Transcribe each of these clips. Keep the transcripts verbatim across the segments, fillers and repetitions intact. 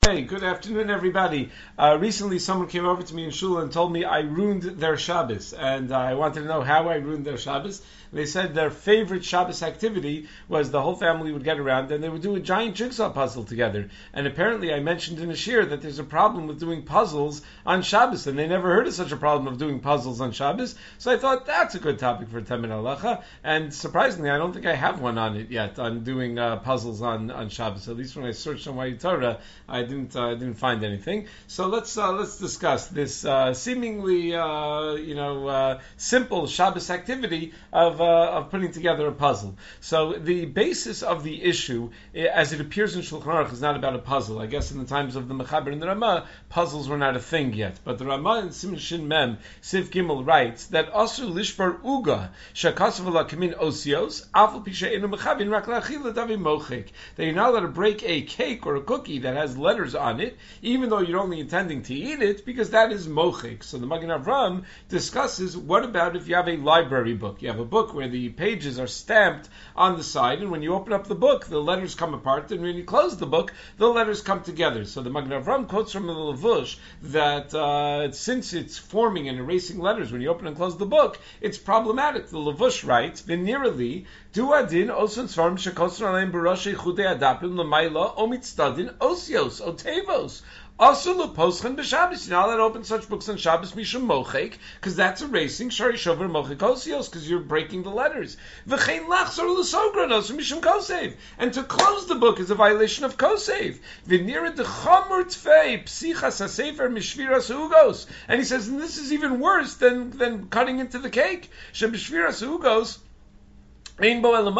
Hey, good afternoon, everybody. Uh, recently, someone came over to me in shul and told me I ruined their Shabbos, and uh, I wanted to know how I ruined their Shabbos. They said their favorite Shabbos activity was the whole family would get around and they would do a giant jigsaw puzzle together. And apparently, I mentioned in a shir that there's a problem with doing puzzles on Shabbos, and they never heard of such a problem of doing puzzles on Shabbos. So I thought that's a good topic for Temin Halacha. And surprisingly, I don't think I have one on it yet on doing uh, puzzles on on Shabbos. At least when I searched on Wadi Torah, I didn't uh, didn't find anything. So let's uh, let's discuss this uh, seemingly uh, you know uh, simple Shabbos activity of uh, of putting together a puzzle. So the basis of the issue, as it appears in Shulchan Aruch, is not about a puzzle. I guess in the times of the Mechaber and the Ramah, puzzles were not a thing yet. But the Ramah in Siman Shin Mem Siv Gimel writes that Asur Lishbar Uga Shakasav Kamin Osios Afal Pisha Enu Mechabin Rak Lachila Davi Mochik. That you're not allowed to break a cake or a cookie that has letters on it, even though you're only intending to eat it, because that is mochik. So the Magen Avram discusses, what about if you have a library book? You have a book where the pages are stamped on the side, and when you open up the book, the letters come apart, and when you close the book, the letters come together. So the Magen Avram quotes from the Levush that uh, since it's forming and erasing letters when you open and close the book, it's problematic. The Levush writes, V'nirali, du adin osun svarim shekosron aleim b'roshei chudei adapim l'mayla omitzdadin osios, otevos. Also, Leposchen b'Shabbos. You're not allowed to open such books on Shabbos mishum mochek, because that's erasing shari shover mochek osios, because you're breaking the letters. V'chein lachzor l'sogranos mishum kosev, and to close the book is a violation of kosev. V'nira dechamur tfei psichas hasefer mishviras ugos, and he says, and this is even worse than than cutting into the cake. Shebishviras ugos. When you cut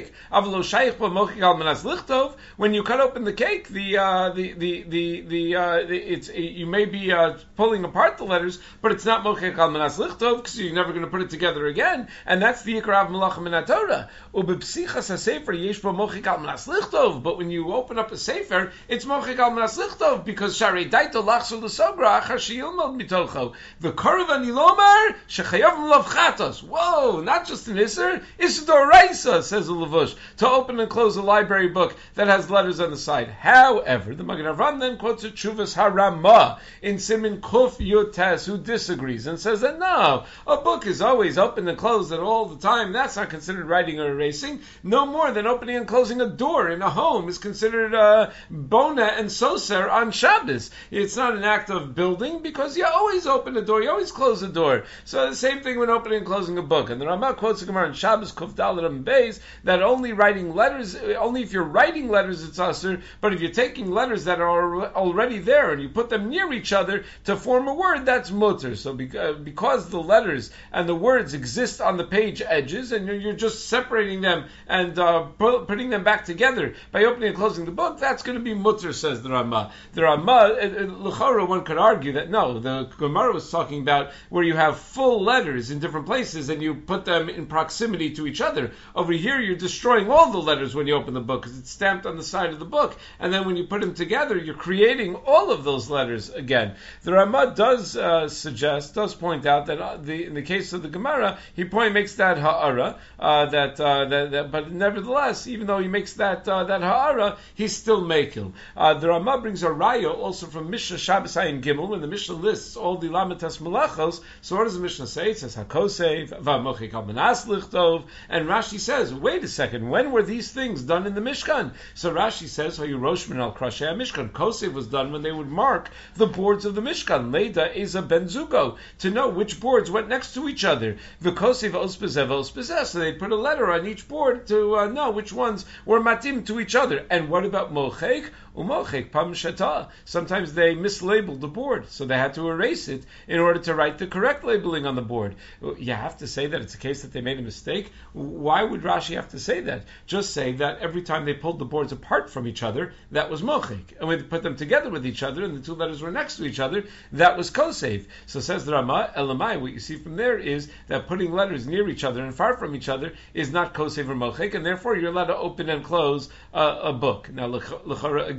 open the cake, the uh, the the the, the, uh, the it's you may be uh, pulling apart the letters, but it's not mochek al manas lichtov because you're never going to put it together again, and that's the ikra of malachim in Torah. Ubepsichas hasefer yesh bo mochek al manas lichtov, but when you open up a sefer, it's mochek al manas lichtov because sharei daito lachsul l'sogra achar sheyilmod mitocho the karavan ilomar shechayav l'avchatos. Whoa, not just an iser, isidor. Raisa, says the Levush, to open and close a library book that has letters on the side. However, the Magen Avram then quotes a Chuvas Harama in Siman Kuf Yotes, who disagrees and says that no, a book is always open and closed at all the time. That's not considered writing or erasing. No more than opening and closing a door in a home is considered uh, bona and soser on Shabbos. It's not an act of building because you always open a door, you always close a door. So the same thing when opening and closing a book. And the Ramah quotes the Gemara in Shabbos Kuf Dal Beis, that only writing letters, only if you're writing letters it's usher, but if you're taking letters that are already there and you put them near each other to form a word, that's mutter. So because the letters and the words exist on the page edges and you're just separating them and uh, putting them back together by opening and closing the book, that's going to be mutter, says the Ramah. The Ramah, l'chora, one could argue that no, the Gemara was talking about where you have full letters in different places and you put them in proximity to each other. Over here, you're destroying all the letters when you open the book because it's stamped on the side of the book. And then when you put them together, you're creating all of those letters again. The Ramah does uh, suggest, does point out that uh, the, in the case of the Gemara, he point makes that ha'ara, uh, that, uh, that, that, but nevertheless, even though he makes that uh, that ha'ara, he's still mekil. Uh, the Ramah brings a raya also from Mishnah Shabbos Ayin Gimel, when the Mishnah lists all the lamitas malachos. So what does the Mishnah say? It says hakosev, va'mochik al manas lichtov, and Rashi says, wait a second, when were these things done in the Mishkan? So Rashi says, Roshman al Krashei Mishkan. Kosev was done when they would mark the boards of the Mishkan. Leida Eza Ben Zugo, to know which boards went next to each other. The Kosev Ospezev Ospezeh, so they put a letter on each board to uh, know which ones were matim to each other. And what about Mochek? Umochek Pam Sheta. Sometimes they mislabeled the board, so they had to erase it in order to write the correct labeling on the board. You have to say that it's a case that they made a mistake. Why would Rashi have to say that? Just say that every time they pulled the boards apart from each other, that was mochik. And when they put them together with each other, and the two letters were next to each other, that was kosev. So says the Ramah, Elamai, what you see from there is that putting letters near each other and far from each other is not kosev or mochik, and therefore you're allowed to open and close uh, a book. Now, l'chora, again,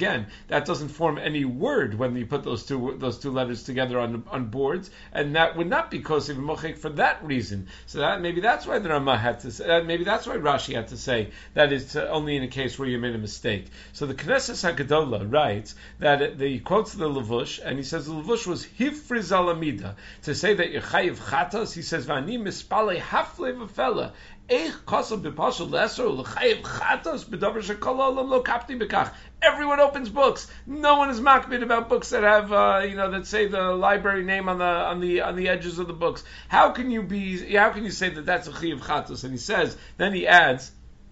again, that doesn't form any word when you put those two those two letters together on on boards, and that would not be Kosiv and Mochik for that reason. So that maybe that's why the Rama had to say, uh, maybe that's why Rashi had to say that it's uh, only in a case where you made a mistake. So the Knesset Hagadola writes that it, the, he quotes the Levush, and he says the Levush was Hifriz Alamida, to say that you're Chayiv Chatas. He says Vani Mispale Hafle V'Fela. Everyone opens books. No one is makbid about books that have, uh, you know, that say the library name on the on the on the edges of the books. How can you be? How can you say that that's a chiyuv chatos? And he says, then he adds.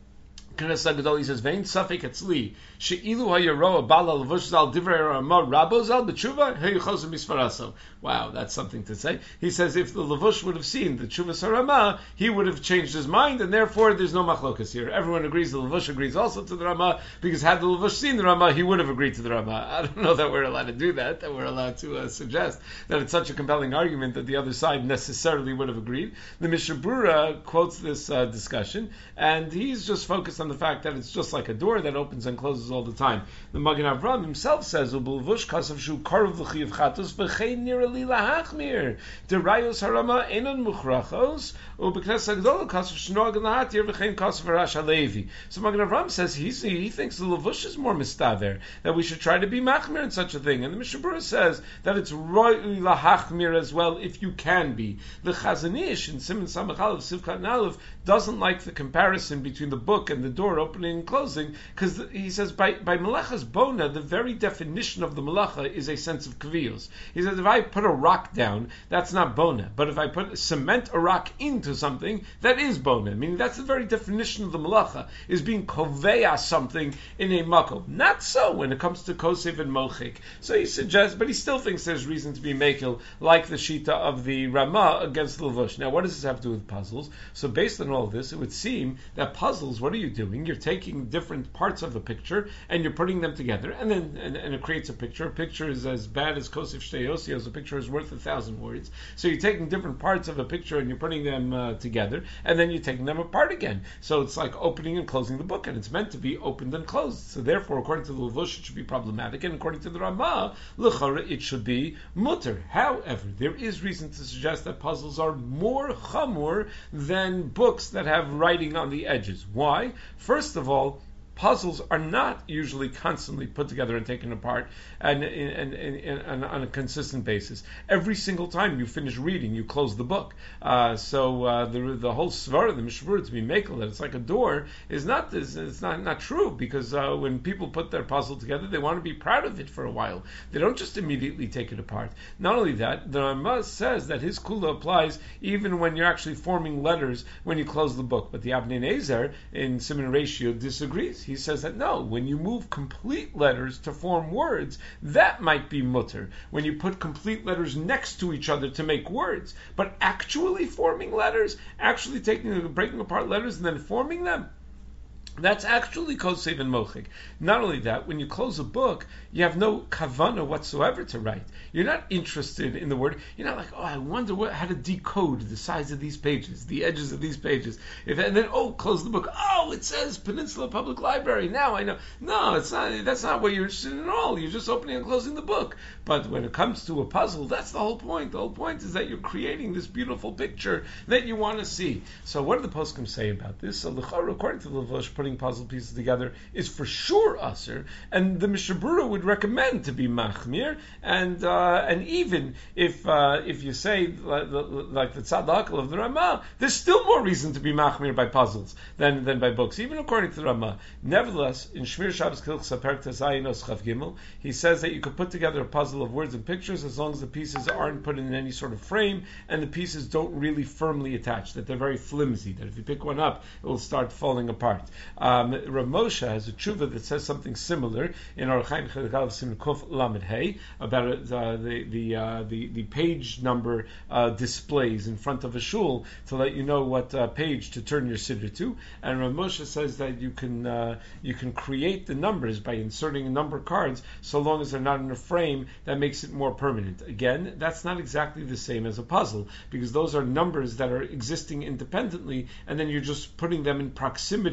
He says, "Vein safek etzli sheilu hayaroa bala levush zal divrei Rama rabo zal b'tshuva heyichos misfaraso." Wow, that's something to say. He says, if the levush would have seen the tshuva sarama, he would have changed his mind, and therefore there's no machlokas here. Everyone agrees. The levush agrees also to the Rama, because had the levush seen the Rama, he would have agreed to the Rama. I don't know that we're allowed to do that. That we're allowed to uh, suggest that it's such a compelling argument that the other side necessarily would have agreed. The Mishnah Brura quotes this uh, discussion, and he's just focused on the fact that it's just like a door that opens and closes all the time. The Magen Avraham himself says, "Ubulvush kasav shu karuv l'chiyav chatos v'chein nirali lahachmir derayos harama enon muchrachos ubeknes hagdola kasav shnoag lahatir v'chein kasav harash halevi." So Magen Avraham says he he thinks the levush is more mistaver, that we should try to be machmir in such a thing, and the Mishnah Brura says that it's roy lahachmir as well if you can be. The Chazon Ish in Siman Samach Aleph Sivkat Aleph doesn't like the comparison between the book and the door opening and closing, because he says by by melachas bona, the very definition of the melacha is a sense of kaviyos. He says if I put a rock down, that's not bona, but if I put cement a rock into something, that is bona. Meaning that's the very definition of the melacha, is being koveya something in a makom. Not so when it comes to kosev and mochik. So he suggests, but he still thinks there's reason to be mekel, like the shita of the Rama against the levush. Now, what does this have to do with puzzles? So based on all of this, it would seem that puzzles, what are you doing? You're taking different parts of a picture and you're putting them together, and then and, and it creates a picture. A picture is as bad as Kosef Shtei Yosios. A picture is worth a thousand words. So you're taking different parts of a picture and you're putting them uh, together, and then you're taking them apart again. So it's like opening and closing the book, and it's meant to be opened and closed. So therefore, according to the Levush, it should be problematic, and according to the Ramah, L'chara, it should be mutter. However, there is reason to suggest that puzzles are more chamur than books that have writing on the edges. Why? First of all, puzzles are not usually constantly put together and taken apart and, and, and, and, and on a consistent basis. Every single time you finish reading, you close the book. Uh, so uh, the the whole svara, the Mishnah Brura, to be makel that it's like a door is not this. It's not not true, because uh, when people put their puzzle together, they want to be proud of it for a while. They don't just immediately take it apart. Not only that, the Rama says that his kula applies even when you're actually forming letters when you close the book. But the Avnei Nezer in Siman Ratio disagrees. He says that no, when you move complete letters to form words, that might be mutter. When you put complete letters next to each other to make words, but actually forming letters, actually taking breaking apart letters and then forming them, that's actually kosev and mochik. Not only that, when you close a book, you have no kavana whatsoever to write. You're not interested in the word. You're not like, oh, I wonder what, how to decode the size of these pages, the edges of these pages. If, and then, oh, close the book. Oh, it says Peninsula Public Library. Now I know. No, it's not. That's not what you're interested in at all. You're just opening and closing the book. But when it comes to a puzzle, that's the whole point. The whole point is that you're creating this beautiful picture that you want to see. So what do the poskim say about this? So according to the Levush, putting puzzle pieces together is for sure usher, and the Mishnah Brura would recommend to be machmir, and uh, and even if uh, if you say like, like the Tzad of the Ramah, there's still more reason to be machmir by puzzles than than by books, even according to the Ramah. Nevertheless, in Shmir Shabbos Kilchsa Perek Tazayin Os Chav Gimel, he says that you could put together a puzzle of words and pictures as long as the pieces aren't put in any sort of frame and the pieces don't really firmly attach, that they're very flimsy, that if you pick one up, it will start falling apart. Um, Rav Moshe has a tshuva that says something similar in Orach Chaim Chelik Aleph Siman Kuf Lamed Hey about uh, the the, uh, the the page number uh, displays in front of a shul to let you know what uh, page to turn your siddur to. And Rav Moshe says that you can uh, you can create the numbers by inserting number cards, so long as they're not in a frame that makes it more permanent. Again, that's not exactly the same as a puzzle, because those are numbers that are existing independently, and then you're just putting them in proximity to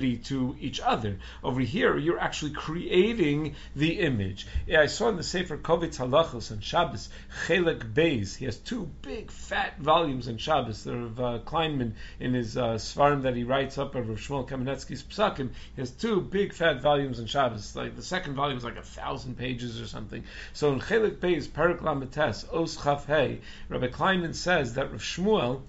to each other. Over here, you're actually creating the image. Yeah, I saw in the Sefer Kovitz Halachos on Shabbos, Chelek Beis. He has two big fat volumes on Shabbos. They're of uh, Kleinman in his uh, Svarim that he writes up of Rav Shmuel Kamenetsky's Psakim. He has two big fat volumes on Shabbos. Like the second volume is like a thousand pages or something. So in Chelek Beis, Perek Lametes, Os Chaf Hey, Rabbi Kleinman says that Rav Shmuel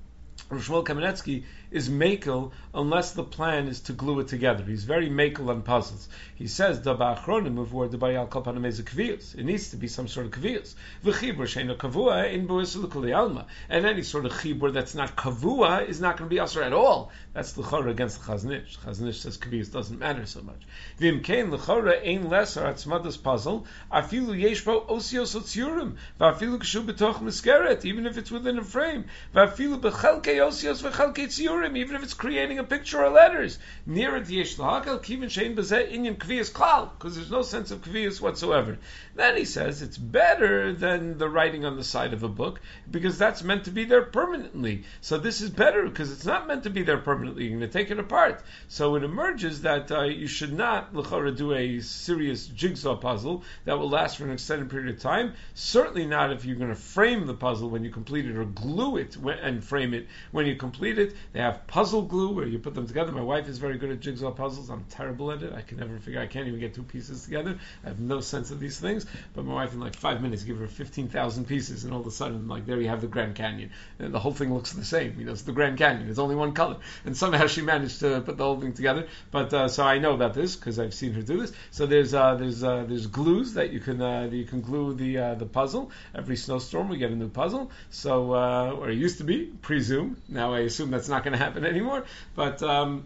Rav Shmuel Kamenetsky is makel unless the plan is to glue it together. He's very makel on puzzles. He says, Daba achronim uvor debayal kol panameze kaviyos. It needs to be some sort of kaviyos. V'chibur sheino kavua in bo'esul kuli alma. And any sort of chibur that's not kavua is not going to be asur at all. That's l'chora against the Chaznish. Chaznish says kaviyos doesn't matter so much. V'im kein l'chora ein lesser atzmadas puzzle afilu yesh bo osios otzurim v'afilu kshu betoch miskeret, even if it's within a frame. V'afilu bechelkei osios v'chelkei tzurim, even if it's creating a picture or letters. Near it yesh l'hakel kivin shein bezeh inyan kviyas klal, because there's no sense of kviyas whatsoever. Then he says it's better than the writing on the side of a book, because that's meant to be there permanently. So this is better because it's not meant to be there permanently. You're going to take it apart. So it emerges that uh, you should not l'chora do a serious jigsaw puzzle that will last for an extended period of time. Certainly not if you're going to frame the puzzle when you complete it, or glue it and frame it when you complete it. They have puzzle glue where you put them together. My wife is very good at jigsaw puzzles. I'm terrible at it. I can never figure. I can't even get two pieces together. I have no sense of these things. But my wife, in like five minutes, give her fifteen thousand pieces, and all of a sudden, like, there you have the Grand Canyon. And the whole thing looks the same. You know, it's the Grand Canyon. It's only one color. And somehow she managed to put the whole thing together. But uh, so I know about this because I've seen her do this. So there's uh, there's uh, there's glues that you can uh, that you can glue the uh, the puzzle. Every snowstorm we get a new puzzle. So uh, or it used to be, presume. Now I assume that's not going to happen anymore. But um,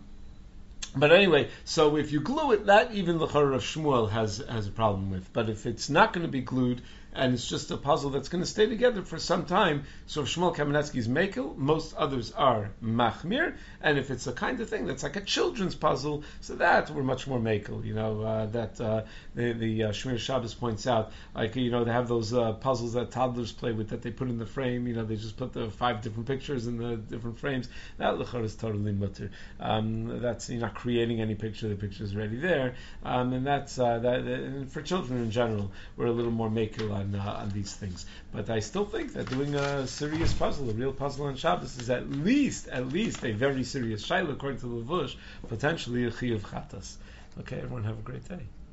But anyway, so if you glue it, that even the Chor of Shmuel has has a problem with. But if it's not going to be glued, and it's just a puzzle that's going to stay together for some time, so if Shmuel Kamenetsky is mekel, most others are machmir, and if it's a kind of thing that's like a children's puzzle, so that we're much more mekel. You know, uh, that uh, the, the uh, Shmir Shabbos points out, like, you know, they have those uh, puzzles that toddlers play with that they put in the frame. You know, they just put the five different pictures in the different frames. That lechor is totally mutter. Um, that's, you're not creating any picture; the picture is already there, um, and that's uh, that. And for children in general, we're a little more mekel on Uh, on these things. But I still think that doing a serious puzzle, a real puzzle on Shabbos, is at least, at least a very serious shayla, according to Levush, potentially a chiyuv chatas. Okay, everyone have a great day.